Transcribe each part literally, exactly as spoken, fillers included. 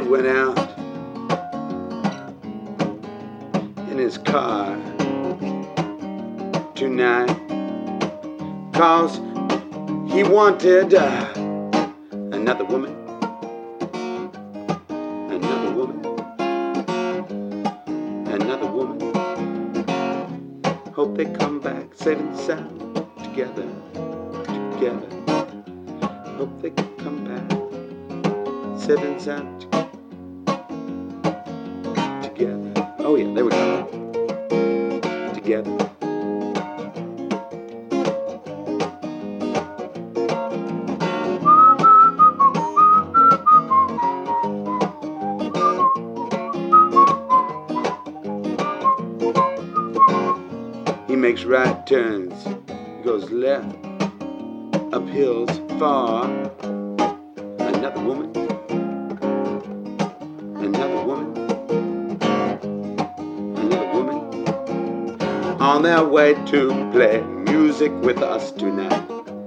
went out in his car tonight, 'cause he wanted uh, another woman, another woman, another woman. Hope they come back safe and sound together, together. Hope they come back safe and sound together. Oh yeah, there we go. Together. He makes right turns, goes left, up hills far. Another woman, another woman, another woman, on their way to play music with us tonight.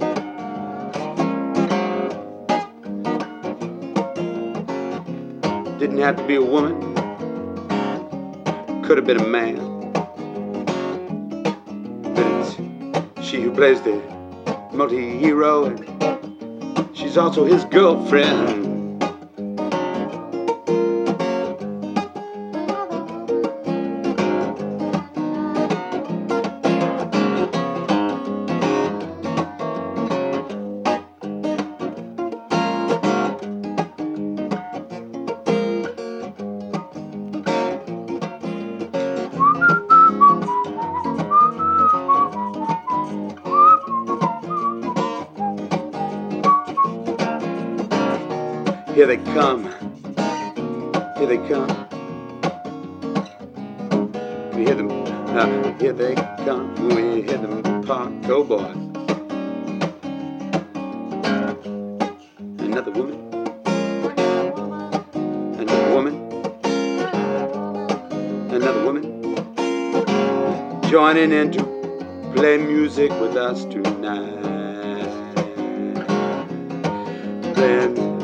Didn't have to be a woman, could have been a man. She who plays the multi-hero, and she's also his girlfriend. Here they come, here they come. We hear them, uh, here they come, we hear them park, oh boy. Another woman, another woman, another woman, joining in to play music with us tonight. Playing